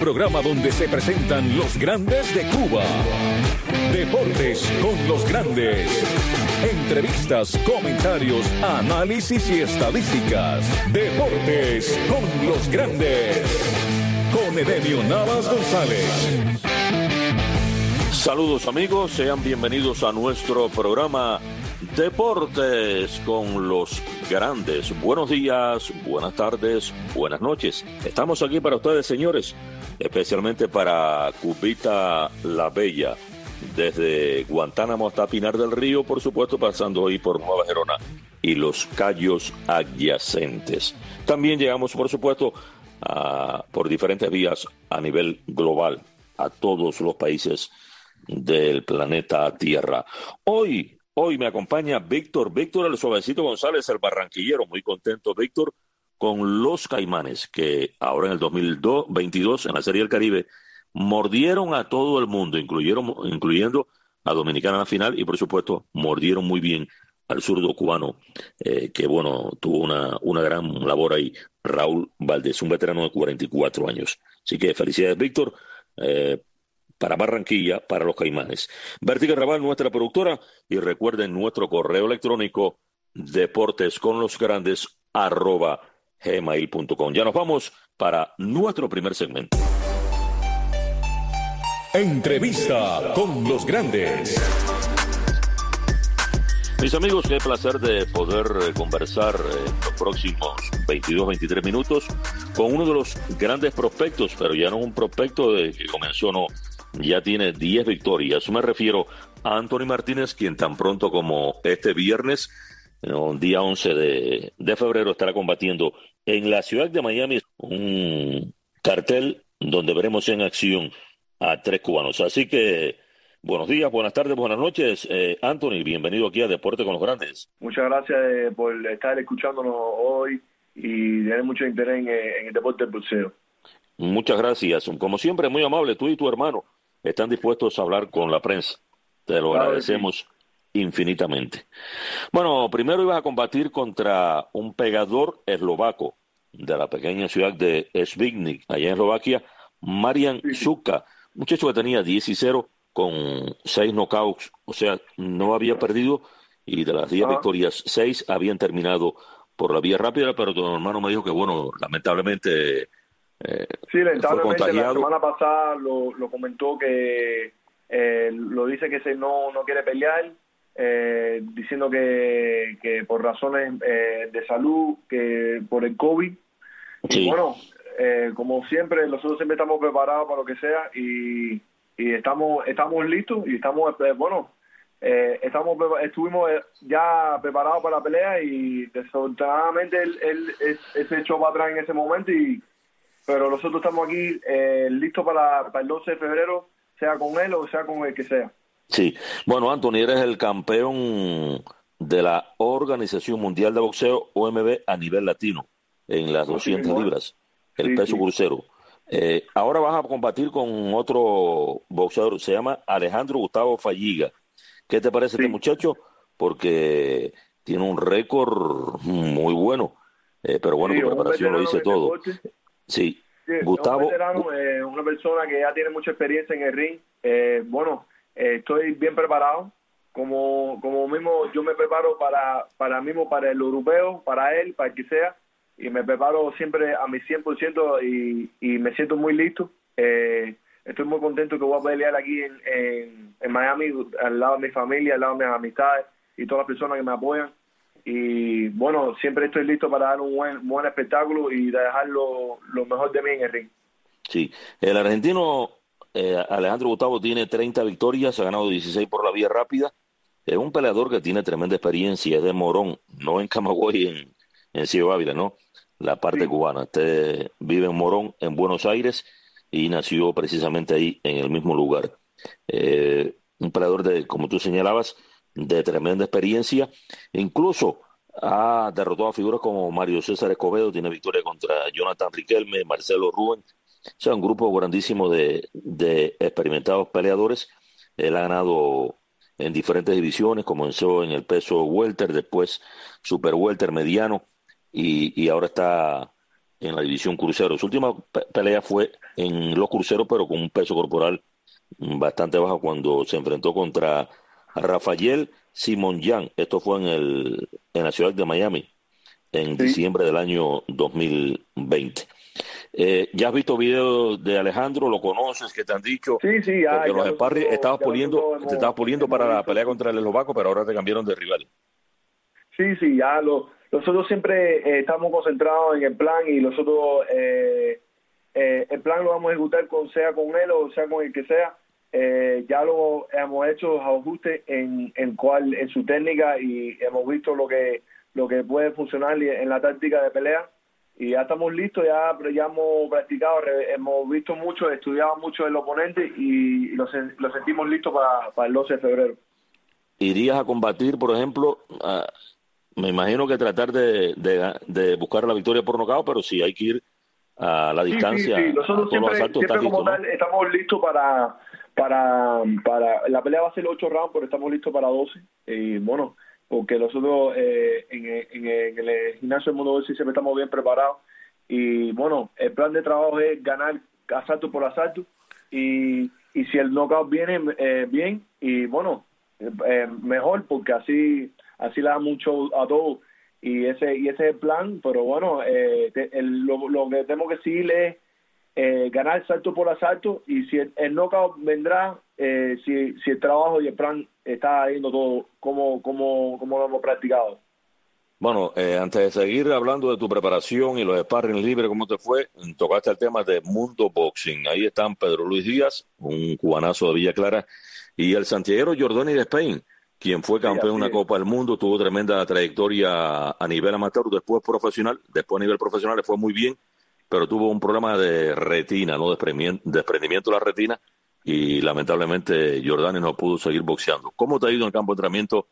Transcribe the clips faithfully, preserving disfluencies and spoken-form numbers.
programa donde se presentan los grandes de Cuba. Deportes con los grandes. Entrevistas, comentarios, análisis y estadísticas. Deportes con los grandes. Con Edemio Navas González. Saludos amigos, sean bienvenidos a nuestro programa Deportes con los grandes. Buenos días, buenas tardes, buenas noches. Estamos aquí para ustedes, señores, especialmente para Cubita La Bella, desde Guantánamo hasta Pinar del Río, por supuesto, pasando hoy por Nueva Gerona y los Cayos adyacentes. También llegamos, por supuesto, a, por diferentes vías a nivel global, a todos los países del planeta Tierra. Hoy, hoy me acompaña Víctor, Víctor el Suavecito González, el barranquillero. Muy contento, Víctor, con los Caimanes, que ahora en el dos mil veintidós, en la Serie del Caribe, mordieron a todo el mundo, incluyeron, incluyendo a Dominicana en la final, y por supuesto, mordieron muy bien al zurdo cubano, eh, que bueno, tuvo una, una gran labor ahí, Raúl Valdés, un veterano de cuarenta y cuatro años. Así que felicidades, Víctor, eh, para Barranquilla, para los Caimanes. Vértiga Raval, nuestra productora, y recuerden nuestro correo electrónico, deportesconlosgrandes arroba gmail punto com. Ya nos vamos para nuestro primer segmento. Entrevista con los grandes. Mis amigos, qué placer de poder eh, conversar eh, en los próximos veintidós, veintitrés minutos con uno de los grandes prospectos, pero ya no un prospecto de que comenzó, no, ya tiene diez victorias. Me refiero a Anthony Martínez, quien tan pronto como este viernes, no, día once de, de febrero, estará combatiendo en la ciudad de Miami un cartel donde veremos en acción a tres cubanos. Así que buenos días, buenas tardes, buenas noches. Eh, Anthony, bienvenido aquí a Deporte con los Grandes. Muchas gracias eh, por estar escuchándonos hoy y tener mucho interés en, en el deporte del boxeo. Muchas gracias. Como siempre, muy amable, tú y tu hermano están dispuestos a hablar con la prensa. Te lo claro, agradecemos sí. infinitamente. Bueno, primero ibas a combatir contra un pegador eslovaco de la pequeña ciudad de Šibnik, allá en Eslovaquia, Marian sí, sí. Suka, muchacho que tenía diez y cero con seis knockouts, o sea, no había perdido, y de las diez ah. victorias, seis habían terminado por la vía rápida, pero tu hermano me dijo que, bueno, lamentablemente... Eh, sí, lamentablemente la semana pasada lo, lo comentó que eh, lo dice que se no, no quiere pelear, eh, diciendo que, que por razones eh, de salud, que por el COVID, sí. Y bueno, eh, como siempre, nosotros siempre estamos preparados para lo que sea, y y estamos estamos listos y estamos eh, bueno eh, estamos estuvimos ya preparados para la pelea, y desafortunadamente él, él, él, él se echó para atrás en ese momento, y pero nosotros estamos aquí eh, listos para, para el doce de febrero, sea con él o sea con el que sea. Sí, bueno, Anthony, eres el campeón de la Organización Mundial de Boxeo, O M B, a nivel latino, en las doscientas sí, libras, el sí, peso sí. crucero. Eh, ahora vas a combatir con otro boxeador, se llama Alejandro Gustavo Falliga. ¿Qué te parece sí. este muchacho? Porque tiene un récord muy bueno, eh, pero bueno, sí, tu preparación lo dice todo. Sí, sí, Gustavo. Es un veterano, eh, una persona que ya tiene mucha experiencia en el ring. Eh, bueno, eh, estoy bien preparado. Como como mismo yo me preparo para para mismo para el europeo, para él, para el que sea. Y me preparo siempre a mi cien por ciento y, y me siento muy listo. Eh, estoy muy contento que voy a pelear aquí en, en, en Miami, al lado de mi familia, al lado de mis amistades y todas las personas que me apoyan. Y bueno, siempre estoy listo para dar un buen, buen espectáculo y dejar lo, lo mejor de mí en el ring. Sí, el argentino eh, Alejandro Gustavo tiene treinta victorias, ha ganado dieciséis por la vía rápida. Es un peleador que tiene tremenda experiencia, es de Morón, no en Camagüey, en, en Ciudad Ávila, ¿no? La parte sí. cubana. Usted vive en Morón, en Buenos Aires, y nació precisamente ahí, en el mismo lugar. Eh, un peleador, de, como tú señalabas, de tremenda experiencia. Incluso ha derrotado a figuras como Mario César Escobedo, tiene victoria contra Jonathan Riquelme, Marcelo Rubén. O sea, un grupo grandísimo de, de experimentados peleadores. Él ha ganado en diferentes divisiones, comenzó en el peso welter, después super welter mediano, y, y ahora está en la división crucero. Su última pe- pelea fue en los cruceros, pero con un peso corporal bastante bajo cuando se enfrentó contra Rafael Simonyan. Esto fue en el en la ciudad de Miami en Sí, diciembre del año dos mil veinte. Eh, ¿ya has visto videos de Alejandro? ¿Lo conoces? ¿Qué te han dicho? sí, sí, ya, Porque en ya los sparring nosotros, estabas ya puliendo, nosotros te estabas hemos, puliendo para hemos la visto, pelea sí. contra el eslovaco, pero ahora te cambiaron de rival. Sí, sí, ya lo, nosotros siempre eh, estamos concentrados en el plan y nosotros eh, eh, el plan lo vamos a ejecutar con sea con él o sea con el que sea. Eh, ya lo hemos hecho los ajustes en, en cual en su técnica y hemos visto lo que lo que puede funcionar en la táctica de pelea y ya estamos listos, ya, ya hemos practicado, re- hemos visto mucho, estudiado mucho el oponente y lo, sen- lo sentimos listo para, para el doce de febrero. ¿Irías a combatir, por ejemplo, a- me imagino que tratar de, de, de buscar la victoria por nocaut, pero si hay que ir a la Sí, sí, distancia, sí. a Nosotros todos los siempre, asaltos, estás siempre como listo, ¿no? tal, estamos listos para, para, para, la pelea va a ser ocho rounds, pero estamos listos para doce. Y bueno, porque nosotros eh, en, en, en el gimnasio del Mundo Boxing siempre estamos bien preparados. Y bueno, el plan de trabajo es ganar asalto por asalto. Y, y si el knockout viene, eh, bien. Y bueno, eh, eh, mejor, porque así, así le da mucho a todos y ese y ese es el plan, pero bueno, eh, te- el- lo, lo que tenemos que seguir es eh, ganar salto por asalto y si el, el knockout vendrá, eh, si, si el trabajo y el plan está yendo todo como, como, como lo hemos practicado. Bueno, eh, antes de seguir hablando de tu preparación y los sparring libres, ¿cómo te fue? Tocaste el tema de Mundo Boxing. Ahí están Pedro Luis Díaz, un cubanazo de Villa Clara, y el santiaguero Jordani de Spain, quien fue Sí, campeón de así una es. Copa del Mundo, tuvo tremenda trayectoria a nivel amateur, después profesional, después a nivel profesional le fue muy bien, pero tuvo un problema de retina, ¿no? Desprendimiento, desprendimiento de la retina, y lamentablemente Jordani no pudo seguir boxeando. ¿Cómo te ha ido en el campo de entrenamiento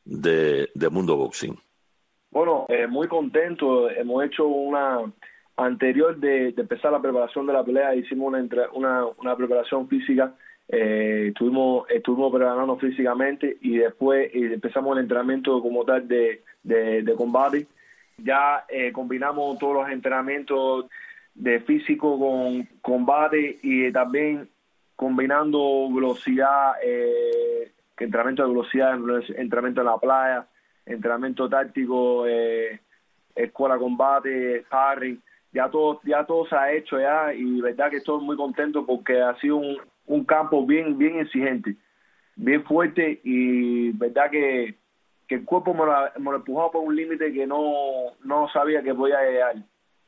de, de Mundo Boxing? Bueno, eh, muy contento. Hemos hecho una anterior de, de empezar la preparación de la pelea. Hicimos una entre- una, una preparación física. Eh, estuvimos estuvimos preparando físicamente y después eh, empezamos el entrenamiento como tal de, de, de combate. Ya eh, combinamos todos los entrenamientos de físico con combate y también combinando velocidad, eh, entrenamiento de velocidad, entrenamiento en la playa, entrenamiento táctico, eh, escuela combate, sparring, ya todo, ya todo se ha hecho ya y verdad que estoy muy contento porque ha sido un, un campo bien, bien exigente, bien fuerte y verdad que, que el cuerpo me lo, me lo empujaba por un límite que no, no sabía que podía llegar.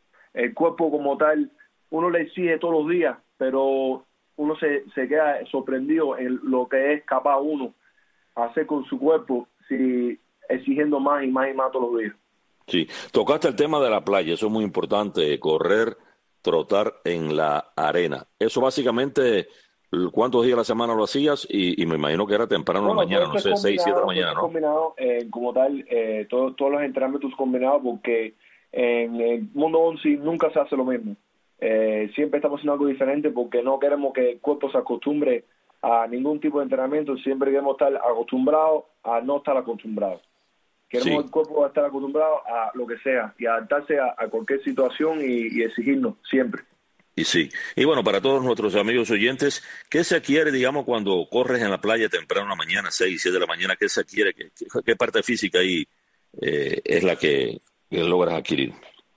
El cuerpo como tal, uno le exige todos los días, pero uno se, se queda sorprendido en lo que es capaz uno hacer con su cuerpo si exigiendo más y más y más todos los días. Sí, tocaste el tema de la playa, eso es muy importante, correr, trotar en la arena. Eso básicamente, ¿cuántos días a la semana lo hacías? Y, y me imagino que era temprano en la Bueno, todo mañana, no esto es sé, seis, siete de la combinado, todo mañana, esto es ¿no? combinado eh, como tal, eh, todo- todos los entrenamientos combinados porque en el mundo once nunca se hace lo mismo. Eh, siempre estamos haciendo algo diferente porque no queremos que el cuerpo se acostumbre a ningún tipo de entrenamiento, siempre queremos estar acostumbrados a no estar acostumbrados. Queremos Sí, el cuerpo estar acostumbrado a lo que sea y adaptarse a, a cualquier situación y, y exigirnos siempre. y sí. Y bueno, para todos nuestros amigos oyentes, ¿qué se quiere, digamos, cuando corres en la playa temprano en la mañana, seis, siete de la mañana? ¿Qué se quiere? ¿Qué, qué, qué parte física ahí eh, es la que, que logras adquirir?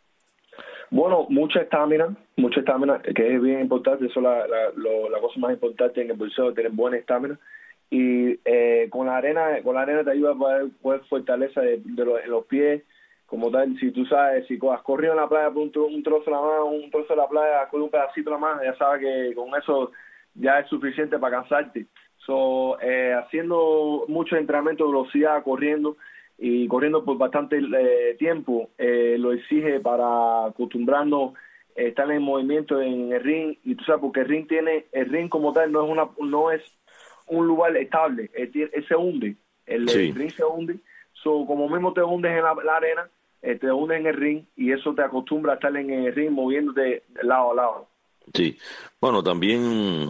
Bueno, mucha estamina, mucha estamina, que es bien importante, eso es la, la, lo- la cosa más importante en el boxeo, tener buena estamina. Y eh, con la arena con la arena te ayuda a poder, poder fortaleza de, de los, de los pies, como tal, si tú sabes, si has corrido en la playa por un, tro, un trozo de la mano, un trozo de la playa, con un pedacito de la mano, ya sabes que con eso ya es suficiente para cansarte. So, eh, haciendo mucho entrenamiento de velocidad, corriendo, y corriendo por bastante eh, tiempo, eh, lo exige para acostumbrarnos a estar en movimiento en el ring, y tú sabes, porque el ring tiene, el ring como tal no es una, no es un lugar estable, él, él se hunde, el, el Sí. ring se hunde, so, como mismo te hundes en la, la arena, eh, te hundes en el ring, y eso te acostumbra a estar en el ring moviéndote de lado a lado. Sí. Bueno, también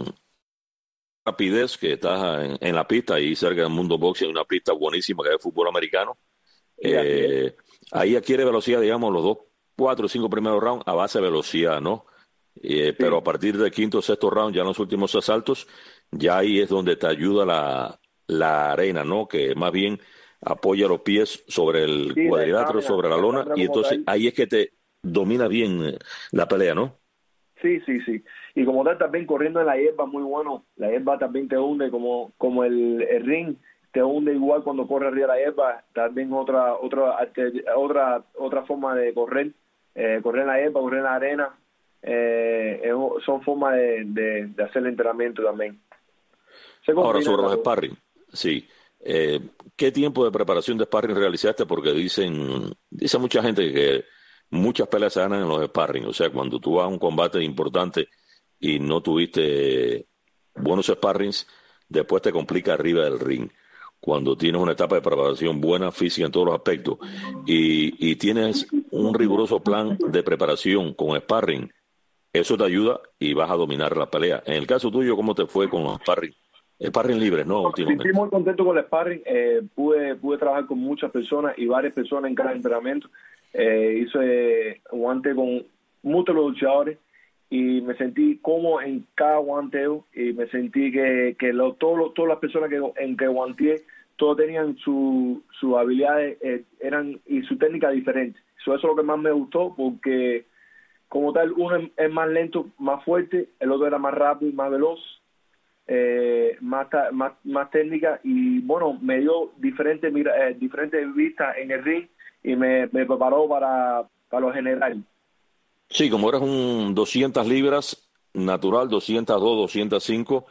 rapidez, que estás en, en la pista, ahí cerca del Mundo Boxing hay una pista buenísima que es de fútbol americano. Sí, así es. Eh, ahí adquiere velocidad, digamos, los dos cuatro o cinco primeros rounds a base de velocidad, ¿no? Eh, sí. Pero a partir del quinto o sexto round, ya en los últimos asaltos, ya ahí es donde te ayuda la, la arena, ¿no? Que más bien apoya los pies sobre el sí, cuadrilátero, sobre la lona, y entonces tal. Ahí es que te domina bien la pelea, ¿no? Sí, sí, sí. Y como tal, también corriendo en la hierba, muy bueno. La hierba también te hunde como, como el, el ring, te hunde igual cuando corre arriba de la hierba. También otra otra otra otra forma de correr, eh, correr en la hierba, correr en la arena. Eh, es, son formas de, de, de hacer el entrenamiento también. Ahora sobre los sparring, sí. Eh, ¿Qué tiempo de preparación de sparring realizaste? Porque dicen, dice mucha gente que muchas peleas se ganan en los sparring. O sea, cuando tú vas a un combate importante y no tuviste buenos sparrings, después te complica arriba del ring. Cuando tienes una etapa de preparación buena, física en todos los aspectos, y, y tienes un riguroso plan de preparación con sparring, eso te ayuda y vas a dominar la pelea. En el caso tuyo, ¿cómo te fue con los sparring? Sparring libre, ¿no? Últimamente. Estoy muy contento con el sparring. Eh, pude, pude trabajar con muchas personas y varias personas en cada entrenamiento. Eh, hice guante con muchos luchadores y me sentí cómodo en cada guanteo y me sentí que, que lo, todo, lo, todas las personas que en que guanteé, todos tenían sus su habilidades eh, eran y su técnica diferente. Eso es lo que más me gustó, porque como tal, uno es, es más lento, más fuerte, el otro era más rápido y más veloz, eh, más, más más técnica, y bueno, me dio diferentes eh, diferentes vistas en el ring y me, me preparó para, para lo general. Sí, como eres un doscientas libras, natural, doscientas dos, doscientas cinco,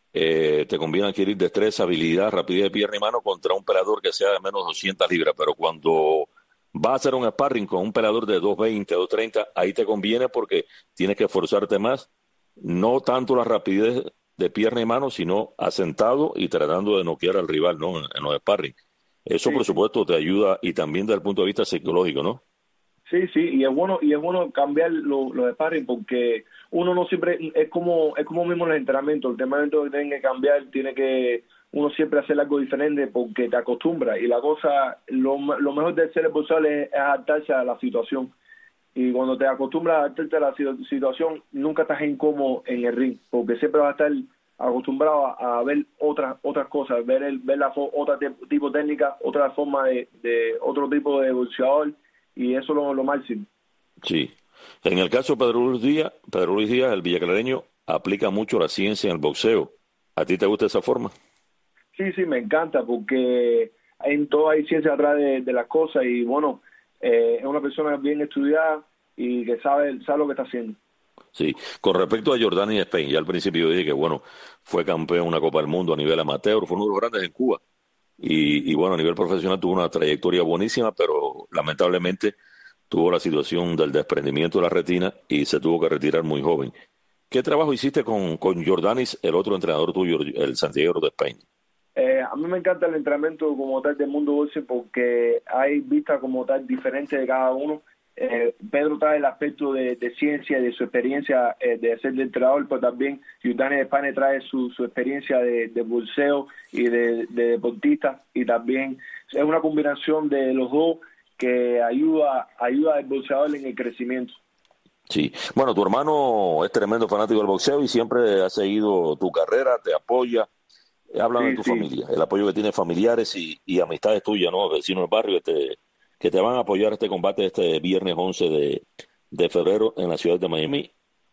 eh, te conviene adquirir destreza, habilidad, rapidez de pierna y mano contra un peleador que sea de menos doscientas libras, pero cuando vas a hacer un sparring con un peleador de doscientos veinte, doscientos treinta, ahí te conviene porque tienes que esforzarte más, no tanto la rapidez de pierna y mano, sino asentado y tratando de noquear al rival, ¿no? En, en los sparring. Eso, sí, por supuesto, te ayuda, y también desde el punto de vista psicológico, ¿no? Sí, sí, y es bueno y es bueno cambiar los lo sparring, porque uno no siempre, es como es como mismo en el entrenamiento, el entrenamiento que tiene que cambiar, tiene que uno siempre hacer algo diferente porque te acostumbra, y la cosa, lo, lo mejor de ser responsable es, es adaptarse a la situación, y cuando te acostumbras a adaptarte a la situación, nunca estás incómodo en el ring, porque siempre vas a estar acostumbrado a, a ver otras otras cosas, ver el ver la otra tipo de técnica, otra forma de, de otro tipo de boxeador, y eso es lo, lo máximo. Sí. En el caso de Pedro Luis Díaz, Pedro Luis Díaz, el villaclareño, aplica mucho la ciencia en el boxeo. ¿A ti te gusta esa forma? Sí, sí, me encanta, porque en todo hay ciencia atrás de, de las cosas, y bueno, eh, es una persona bien estudiada y que sabe, sabe lo que está haciendo. Sí, con respecto a Jordani Spain, ya al principio dije que, bueno, fue campeón de una Copa del Mundo a nivel amateur, fue uno de los grandes en Cuba. Y, y bueno, a nivel profesional tuvo una trayectoria buenísima, pero lamentablemente tuvo la situación del desprendimiento de la retina y se tuvo que retirar muy joven. ¿Qué trabajo hiciste con, con Jordanis, el otro entrenador tuyo, el Santiago de España? Eh, a mí me encanta el entrenamiento como tal del mundo boxeo, porque hay vistas como tal diferentes de cada uno. Eh, Pedro trae el aspecto de, de ciencia, de su experiencia eh, de ser de entrenador, pero también Jordanis España trae su, su experiencia de, de boxeo y de, de deportista, y también es una combinación de los dos que ayuda ayuda al boxeador en el crecimiento. Sí, bueno, tu hermano es tremendo fanático del boxeo y siempre ha seguido tu carrera, te apoya. Háblame, sí, de tu sí. familia, el apoyo que tiene familiares y, y amistades tuyas, ¿no? Vecinos del barrio que te, que te van a apoyar este combate este viernes once de, de febrero en la ciudad de Miami.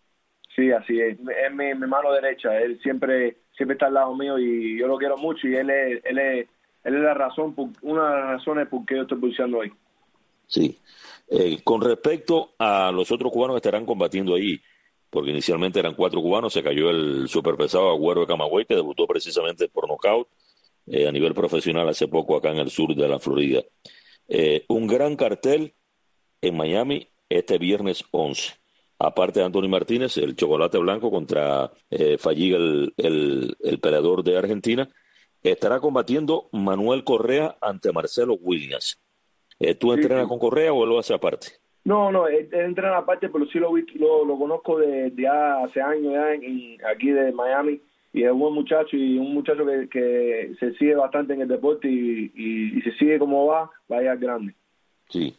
Sí, así es. Es mi, mi mano derecha. Él siempre siempre está al lado mío y yo lo quiero mucho, y él es, él es, él es la razón, por, una de las razones por qué yo estoy pulsando hoy. Sí. Eh, con respecto a los otros cubanos que estarán combatiendo ahí, porque inicialmente eran cuatro cubanos, se cayó el superpesado Agüero de Camagüey, que debutó precisamente por nocaut eh, a nivel profesional hace poco acá en el sur de la Florida. Eh, un gran cartel en Miami este viernes once. Aparte de Anthony Martínez, el chocolate blanco contra eh, Falliga, el, el, el peleador de Argentina, estará combatiendo Manuel Correa ante Marcelo Williams. Eh, ¿Tú entrenas sí, sí. con Correa o lo haces aparte? No, no, él, él entrena aparte, pero sí lo, lo, lo conozco de, de hace años ya en, en, aquí de Miami, y es un buen muchacho, y un muchacho que, que se sigue bastante en el deporte, y, y, y se sigue como va, va a ir grande. Sí.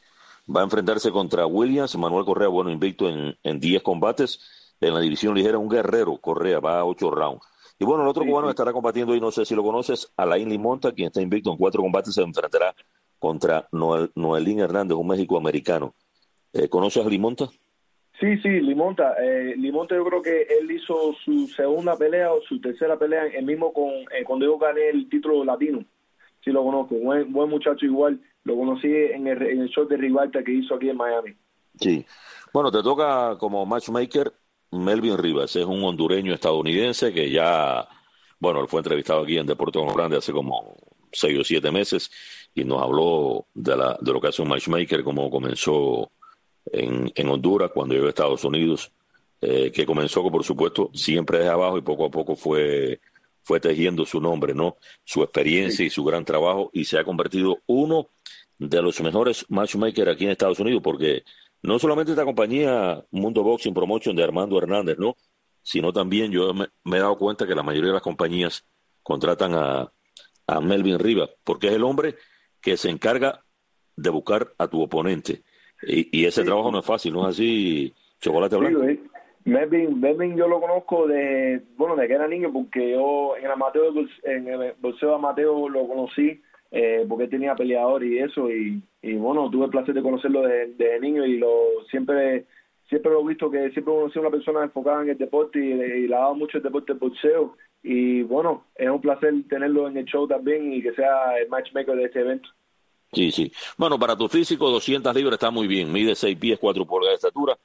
Va a enfrentarse contra Williams. Manuel Correa, bueno, invicto en, en diez combates. En la división ligera, un guerrero, Correa, va a ocho rounds. Y bueno, el otro sí, cubano sí. estará combatiendo, y no sé si lo conoces, Alain Limonta, quien está invicto en cuatro combates, se enfrentará contra Noel, Noelín Hernández, un México-americano. Eh, ¿Conoces a Limonta? Sí, sí, Limonta. Eh, Limonta yo creo que él hizo su segunda pelea o su tercera pelea, el mismo con eh, cuando yo gané el título latino. Sí lo conozco, buen, buen muchacho igual. Lo conocí en el, en el show de Rivalta que hizo aquí en Miami. Sí. Bueno, te toca como matchmaker Melvin Rivas. Es un hondureño estadounidense que ya, bueno, él fue entrevistado aquí en Deportes con los Grandes hace como seis o siete meses y nos habló de, la, de lo que hace un matchmaker, cómo comenzó en, en Honduras cuando llegó a Estados Unidos, eh, que comenzó, por supuesto, siempre desde abajo y poco a poco fue, fue tejiendo su nombre, ¿no? Su experiencia sí. y su gran trabajo, y se ha convertido uno de los mejores matchmakers aquí en Estados Unidos, porque no solamente esta compañía Mundo Boxing Promotion de Armando Hernández, ¿no? Sino también yo me, me he dado cuenta que la mayoría de las compañías contratan a, a Melvin Rivas, porque es el hombre que se encarga de buscar a tu oponente. Y, y ese sí, trabajo no es fácil, ¿no es así, Chocolate Blanco? Sí, Melvin, Melvin yo lo conozco de, bueno, de que era niño, porque yo en el amateur, en el boxeo amateur lo conocí, eh, porque él tenía peleador y eso, y, y bueno, tuve el placer de conocerlo desde de niño, y lo siempre siempre lo he visto que siempre conocí a una persona enfocada en el deporte, y, y le ha dado mucho el deporte del boxeo, y bueno, es un placer tenerlo en el show también y que sea el matchmaker de este evento. Sí, sí. Bueno, para tu físico, doscientas libras está muy bien. Mide seis pies, cuatro pulgadas de estatura,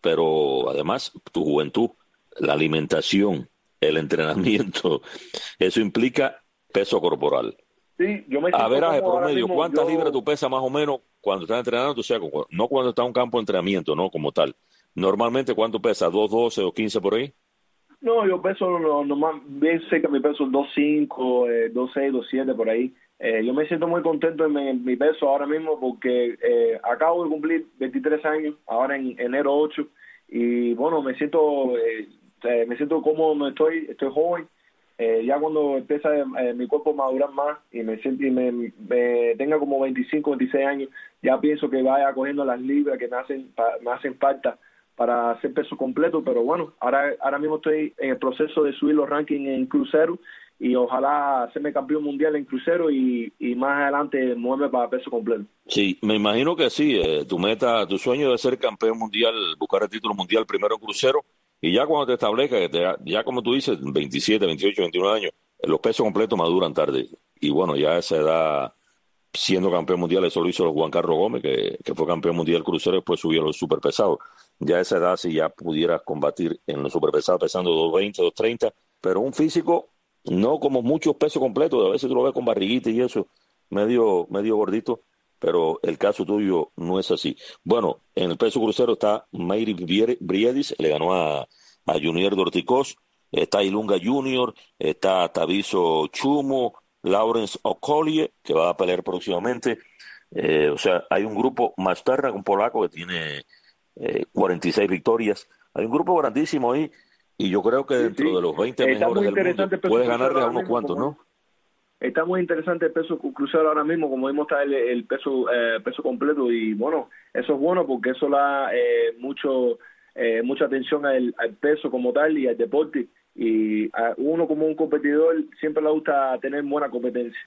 pero además tu juventud, la alimentación, el entrenamiento, eso implica peso corporal. Sí, yo me a ver, a promedio, mismo, ¿cuántas yo... libras tú pesas más o menos cuando estás entrenando? O sea, no cuando estás en un campo de entrenamiento, no como tal. Normalmente, ¿cuánto pesas? ¿dos doce o quince por ahí? No, yo peso normal, bien sé que mi peso es dos cinco, eh, dos seis, dos siete por ahí. Eh, yo me siento muy contento en mi, en mi peso ahora mismo porque eh, acabo de cumplir veintitrés años, ahora en enero ocho, y bueno, me siento eh, eh, me siento cómodo, estoy, estoy joven. Eh, ya cuando empieza eh, mi cuerpo a madurar más y me siento y me, me tenga como veinticinco, veintiséis años, ya pienso que vaya cogiendo las libras que me hacen me hacen falta para hacer peso completo, pero bueno, ahora ahora mismo estoy en el proceso de subir los rankings en crucero y ojalá hacerme campeón mundial en crucero y, y más adelante moverme para peso completo. Sí, me imagino que sí, eh, tu meta, tu sueño debe ser campeón mundial, buscar el título mundial primero en crucero, y ya cuando te establezca, que te, ya como tú dices, veintisiete, veintiocho, veintinueve años, los pesos completos maduran tarde, y bueno, ya a esa edad, siendo campeón mundial, eso lo hizo Juan Carlos Gómez, que, que fue campeón mundial crucero, después subió a los superpesados. Ya a esa edad si ya pudieras combatir en los superpesados pesando doscientos veinte, doscientos treinta, pero un físico no como muchos pesos completos, a veces tú lo ves con barriguita y eso, medio, medio gordito, pero el caso tuyo no es así. Bueno, en el peso crucero está Mayri Briedis, le ganó a, a Junior Dorticós, está Ilunga Junior, está Taviso Chumo, Lawrence Okolie, que va a pelear próximamente. Eh, o sea, hay un grupo, Masterna, un polaco que tiene eh, cuarenta y seis victorias. Hay un grupo grandísimo ahí, y yo creo que dentro sí, sí. de los veinte está mejores del mundo puedes ganarle a unos cuantos, como, ¿no? Está muy interesante el peso crucero ahora mismo, como vimos está el, el peso eh, peso completo, y bueno, eso es bueno porque eso le da eh, mucho eh, mucha atención al, al peso como tal y al deporte, y a uno como un competidor siempre le gusta tener buena competencia.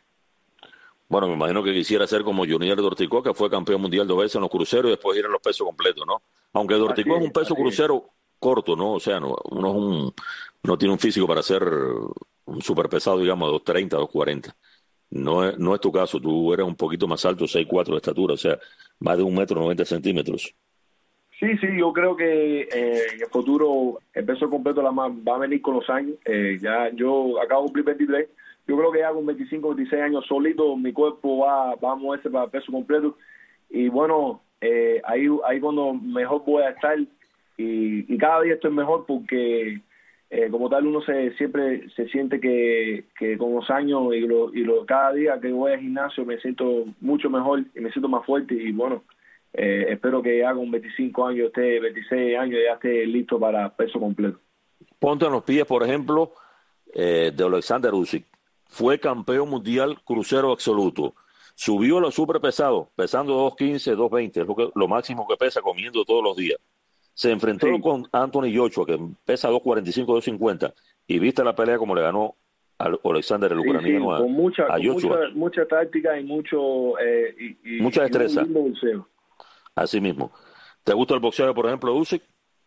Bueno, me imagino que quisiera ser como Junior Dorticó, que fue campeón mundial dos veces en los cruceros y después ir en los pesos completos, ¿no? Aunque Dorticó es un peso crucero corto, ¿no? O sea, no, uno es un, no tiene un físico para ser un super pesado, digamos, de dos treinta, dos cuarenta. No es, no es tu caso, tú eres un poquito más alto, seis cuatro de estatura, o sea, más de un metro noventa centímetros. Sí, sí, yo creo que eh, en el futuro el peso completo la más va a venir con los años. Eh, ya yo acabo de cumplir veintitrés, yo creo que ya con veinticinco, veintiséis años solito mi cuerpo va, va a moverse para el peso completo, y bueno, eh, ahí ahí cuando mejor voy a estar, y, y cada día estoy mejor porque eh, como tal uno se siempre se siente que, que con los años y, lo, y lo, cada día que voy al gimnasio me siento mucho mejor y me siento más fuerte, y bueno, eh, espero que ya con veinticinco años, esté veintiséis años, ya esté listo para peso completo. Ponte en los pies, por ejemplo, eh, de Alexander Usyk. Fue campeón mundial crucero absoluto. subió a los super pesados, pesando dos quince, dos veinte, es lo, que, lo máximo que pesa comiendo todos los días. Se enfrentó sí. con Anthony Joshua, que pesa dos cuarenta y cinco, dos cincuenta, y viste la pelea como le ganó a Alexander, el sí, ucraniano, sí, con mucha, a Joshua. Con mucha, mucha táctica y mucho... Eh, y, y, mucha destreza. Y Así mismo. ¿Te gusta el boxeo, por ejemplo, Usyk?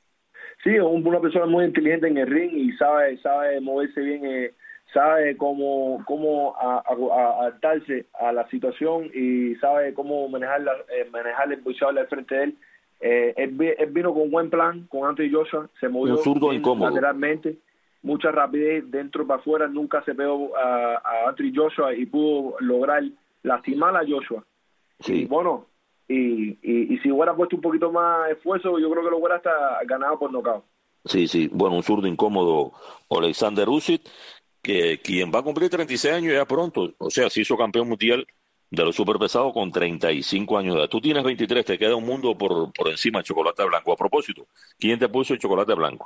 Sí, es una persona muy inteligente en el ring y sabe sabe moverse bien, eh, sabe cómo cómo a, a, a adaptarse a la situación y sabe cómo manejar la, eh, manejar el boxeador al frente de él. Eh, él, él vino con buen plan con Anthony Joshua, se movió un zurdo incómodo, lateralmente, mucha rapidez dentro para afuera, nunca se pegó a, a Anthony Joshua y pudo lograr lastimar a Joshua. Sí. Y bueno, y, y, y si hubiera puesto un poquito más esfuerzo, yo creo que lo hubiera hasta ganado por nocaut. Sí, sí, bueno, un zurdo incómodo, Alexander Usyk, que quien va a cumplir treinta y seis años ya pronto, o sea, se hizo campeón mundial de los superpesados con treinta y cinco años de edad. Tú tienes veintitrés, te queda un mundo por, por encima de chocolate blanco. A propósito, ¿quién te puso el chocolate blanco?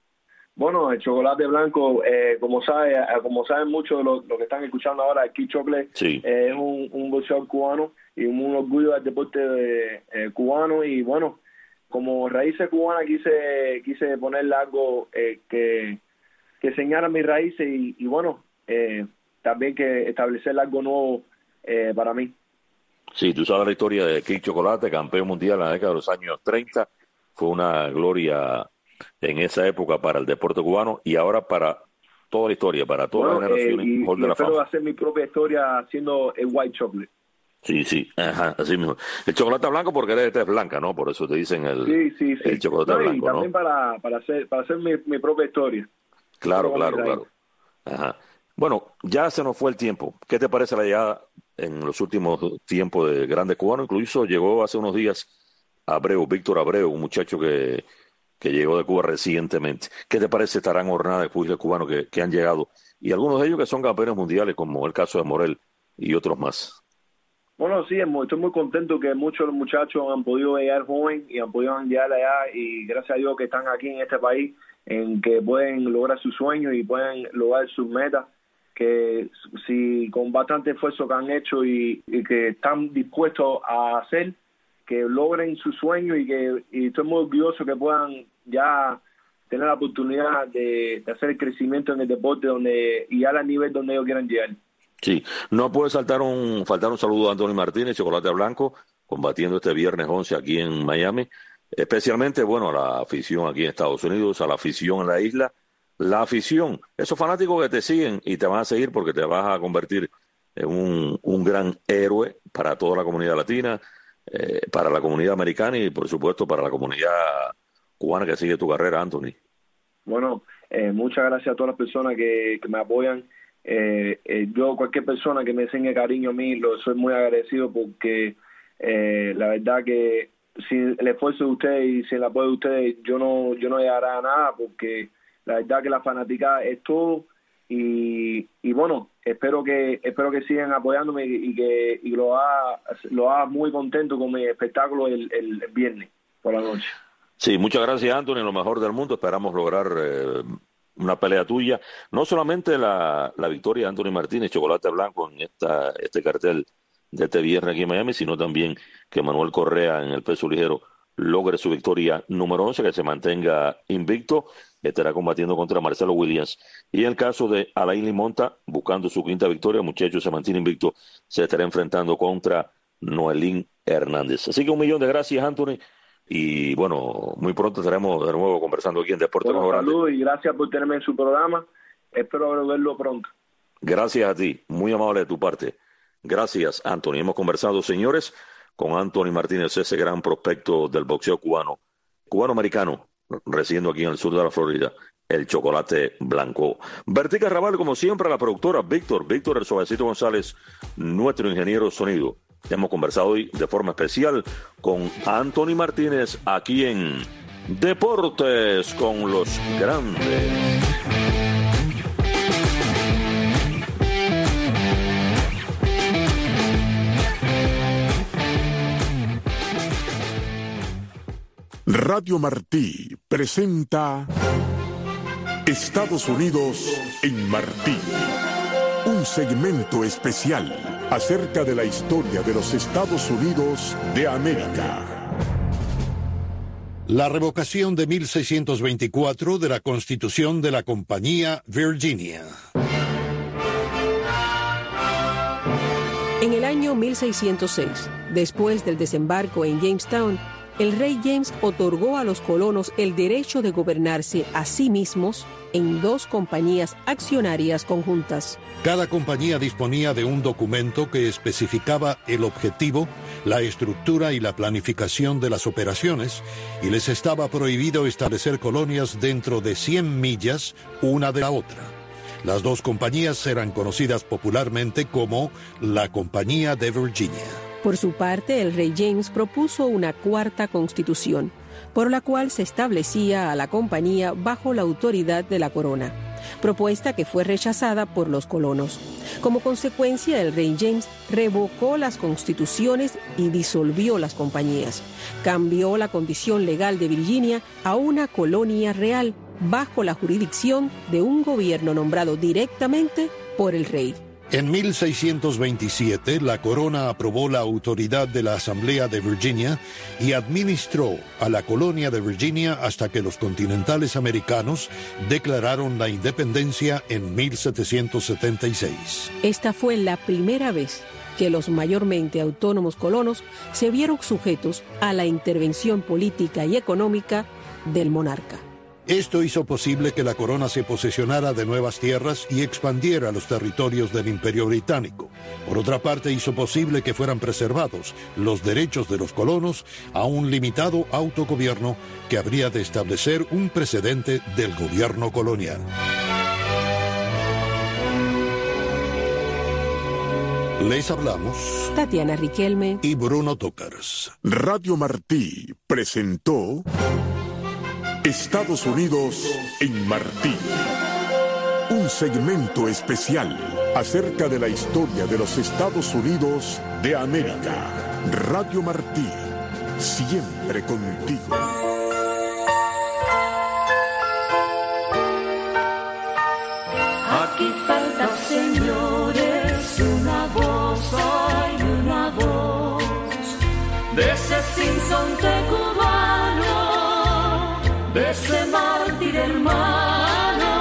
Bueno, el chocolate blanco, eh, como sabe, eh, como saben muchos de los lo que están escuchando ahora, el Kid Chocolate sí. eh, es un, un boxeador cubano y un orgullo del deporte de, eh, cubano. Y bueno, como raíces cubanas quise quise ponerle algo eh, que, que señala mis raíces y, y bueno, eh, también que establecer algo nuevo eh, para mí. Sí, tú sabes la historia de Kid Chocolate, campeón mundial en la década de los años treinta. Fue una gloria en esa época para el deporte cubano y ahora para toda la historia, para todas bueno, las generaciones. Eh, y, Hall y de la espero fama. hacer mi propia historia haciendo el white chocolate. Sí, sí, ajá, así mismo. El chocolate blanco porque eres de tez blanca, ¿no? Por eso te dicen el, sí, sí, sí. el chocolate no, blanco, y también ¿no? para, para hacer, para hacer mi, mi propia historia. Claro, claro, claro. Ajá. Bueno, ya se nos fue el tiempo. ¿Qué te parece la llegada en los últimos tiempos de grandes cubanos? Incluso llegó hace unos días Abreu, Víctor Abreu, un muchacho que, que llegó de Cuba recientemente. ¿Qué te parece esta gran jornada de pugiles cubanos que, que han llegado? Y algunos de ellos que son campeones mundiales, como el caso de Morel y otros más. Bueno, sí, estoy muy contento que muchos de los muchachos han podido llegar joven y han podido llegar allá y gracias a Dios que están aquí en este país, en que pueden lograr sus sueños y pueden lograr sus metas, que si con bastante esfuerzo que han hecho y, y que están dispuestos a hacer, que logren sus sueños y que y estoy muy orgulloso que puedan ya tener la oportunidad de, de hacer el crecimiento en el deporte donde y al nivel donde ellos quieran llegar. Sí, no puede faltar un, faltar un saludo a Anthony Martínez, Chocolate Blanco, combatiendo este viernes once aquí en Miami. Especialmente, bueno, a la afición aquí en Estados Unidos, a la afición en la isla. La afición, esos fanáticos que te siguen y te van a seguir porque te vas a convertir en un, un gran héroe para toda la comunidad latina, eh, para la comunidad americana y, por supuesto, para la comunidad cubana que sigue tu carrera, Anthony. Bueno, eh, muchas gracias a todas las personas que, que me apoyan. Eh, eh, yo, cualquier persona que me enseñe cariño a mí, lo soy muy agradecido porque eh, la verdad que sin el esfuerzo de ustedes y sin el apoyo de ustedes, yo no yo no llegaré a nada porque la verdad que la fanaticada es todo y, y bueno, espero que espero que sigan apoyándome y que y lo haga, lo haga muy contento con mi espectáculo el, el viernes por la noche. Sí, muchas gracias, Anthony, lo mejor del mundo. Esperamos lograr eh, una pelea tuya. No solamente la, la victoria de Anthony Martínez, Chocolate Blanco, en esta este cartel de este viernes aquí en Miami, sino también que Manuel Correa en el peso ligero logre su victoria número once, que se mantenga invicto, estará combatiendo contra Marcelo Williams. Y en el caso de Alain Limonta, buscando su quinta victoria, muchacho se mantiene invicto, se estará enfrentando contra Noelín Hernández. Así que un millón de gracias, Anthony. Y bueno, muy pronto estaremos de nuevo conversando aquí en Deportes bueno, Mejor. Saludos y gracias por tenerme en su programa. Espero verlo pronto. Gracias a ti, muy amable de tu parte. Gracias, Anthony. Hemos conversado, señores, con Anthony Martínez, ese gran prospecto del boxeo cubano, cubano-americano, residiendo aquí en el sur de la Florida, el Chocolate Blanco. Vertica Raval, como siempre, la productora Víctor, Víctor el Suavecito González, nuestro ingeniero de sonido. Hemos conversado hoy de forma especial con Anthony Martínez aquí en Deportes con los Grandes. Radio Martí presenta Estados Unidos en Martí. Un segmento especial acerca de la historia de los Estados Unidos de América. La revocación de mil seiscientos veinticuatro de la Constitución de la Compañía Virginia. En el año mil seiscientos seis, después del desembarco en Jamestown, el rey James otorgó a los colonos el derecho de gobernarse a sí mismos en dos compañías accionarias conjuntas. Cada compañía disponía de un documento que especificaba el objetivo, la estructura y la planificación de las operaciones, y les estaba prohibido establecer colonias dentro de cien millas una de la otra. Las dos compañías eran conocidas popularmente como la Compañía de Virginia. Por su parte, el rey James propuso una cuarta constitución, por la cual se establecía a la compañía bajo la autoridad de la corona, propuesta que fue rechazada por los colonos. Como consecuencia, el rey James revocó las constituciones y disolvió las compañías. Cambió la condición legal de Virginia a una colonia real, bajo la jurisdicción de un gobierno nombrado directamente por el rey. En mil seiscientos veintisiete, la corona aprobó la autoridad de la Asamblea de Virginia y administró a la colonia de Virginia hasta que los continentales americanos declararon la independencia en mil setecientos setenta y seis. Esta fue la primera vez que los mayormente autónomos colonos se vieron sujetos a la intervención política y económica del monarca. Esto hizo posible que la corona se posesionara de nuevas tierras y expandiera los territorios del Imperio Británico. Por otra parte, hizo posible que fueran preservados los derechos de los colonos a un limitado autogobierno que habría de establecer un precedente del gobierno colonial. Les hablamos Tatiana Riquelme y Bruno Tócars. Radio Martí presentó Estados Unidos en Martí. Un segmento especial acerca de la historia de los Estados Unidos de América. Radio Martí, siempre contigo. Aquí falta, señores, una voz, hay una voz de ese Simpson que